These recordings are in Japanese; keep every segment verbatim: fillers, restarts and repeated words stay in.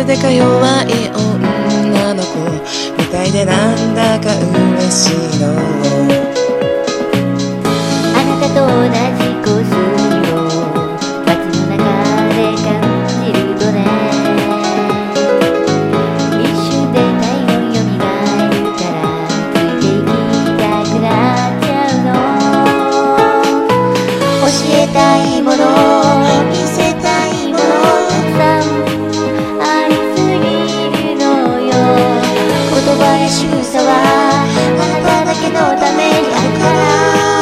でか弱い女の子みたいでなんだか嬉しいの。 あなたと同じ香水を街の中で感じるとね、一瞬で体温よみがえるからついていきたくなっちゃうの。教えたいもの、見せたいものたくさんありすぎるのよ。言葉や仕草はあなただけのためにあるから、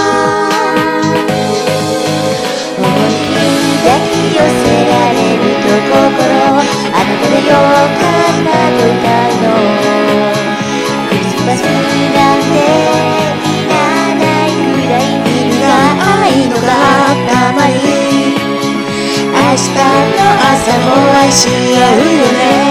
思いっきり抱き寄せられると心、あなたでよかったと歌うの。クリスマスなんていらないくらいみんな愛のがたまに、明日の朝も愛し合うよね。